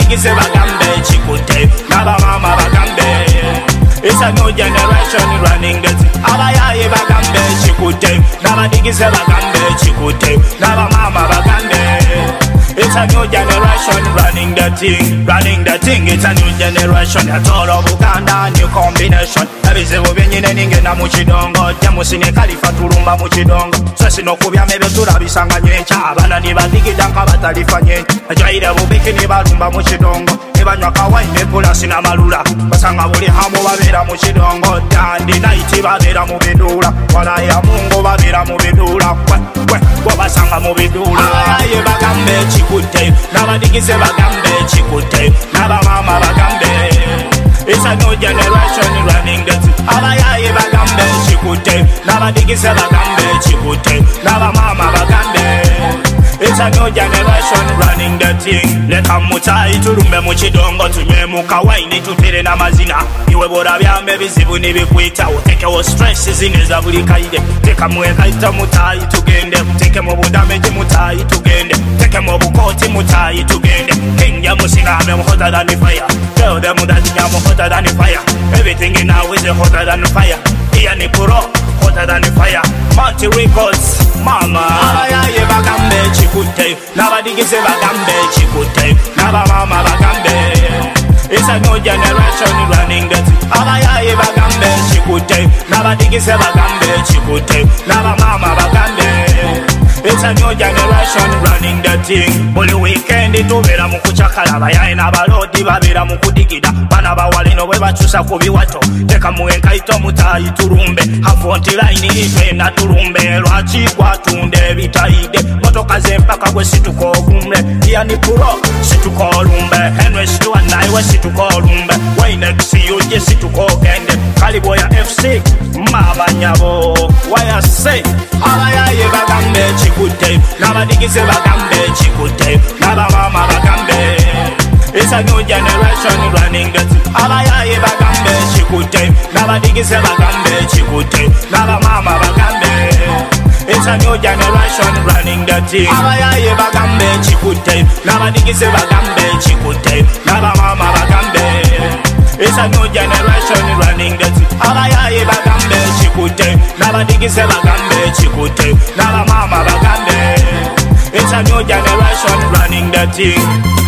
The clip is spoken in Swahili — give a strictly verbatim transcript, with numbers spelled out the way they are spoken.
Nabadigise bagambe chikute, naba mama bagambe. It's a new generation running the thing. Abayaye bagambe chikute, nabadigise bagambe chikute, naba mama bagambe. It's a new generation running the thing, running the thing. It's a new generation. That's all of Uganda, new combination. Ebizibu byenyine ningenda mu kidongo, jamusine kalifa tulumba mu kidongo. Swesi nokubya mebe turabisanga nyecha, abana ni badigida nka batalifa nyecha. Ajaire bubiki ni balumba mu kidongo, ebanywa kawaine pulasi na malula. Basanga buli hamu babera mu kidongo, dandi night babera mu bidula. Wala ya Mungu babera mu bidula. Kwe kwe kwa basanga mu bidula. Aye bagambe chikute, nabadigise bagambe chikute, naba mama bagambe. It's a new generation running the thing. Abayaye bagambe chikute, nabadigise bagambe chikute, naba mama bagambe. It's a new generation running the thing. Leka mutai turumbe mu kidongo, tunywe mu kawaini tutere n'amazina. Iwe bora byambe bizibu nibikwita, utekewo stress zineza buli kaide. Teka mwekaita mutai tugende, teke mu budamage mutai tugende, teke mu bukoti mutai tugende. King ya musinga I'm hotter than the fire. Tell them that I'm hotter than the fire. Everything in now is hotter than the fire. Iya ni puro, hotter than the fire. Monty Records, mama. Abayaye bagambe chikute, nabadigise bagambe chikute, naba mama bagambe. It's a new generation running the thing. Abayaye bagambe chikute, nabadigise bagambe chikute, naba mama bagambe. It's a new generation running the thing. Buli weekend tubera mu kuchakala, abayaye n'abalodi babera mu kudigida. Bana bawalino bwe bakyusa ku biwato, teka mu enkaito mutayi turumbe. Hafonti line itwe na turumbe, lwaki kwatunde bitayide. Motoka zempaka gwe situko ogumle, iya ni puro situko olumbe. Henry Stewart naiwe situko olumbe, Waynex yuje situko ogende. Kaliboya F C mabanyabo, waya say abayaye bagambe chikute, nabadigise bagambe chikute, naba mama bagambe. It's a new generation running the thing. Abayaye bagambe chikute, nabadigise bagambe chikute, naba mama bagambe. It's a new generation running the thing. Abayaye bagambe chikute, nabadigise bagambe chikute, naba mama bagambe. It's a new generation running the thing. Abayaye bagambe chikute, nabadigise bagambe chikute, naba mama bagambe. It's a new generation running the thing.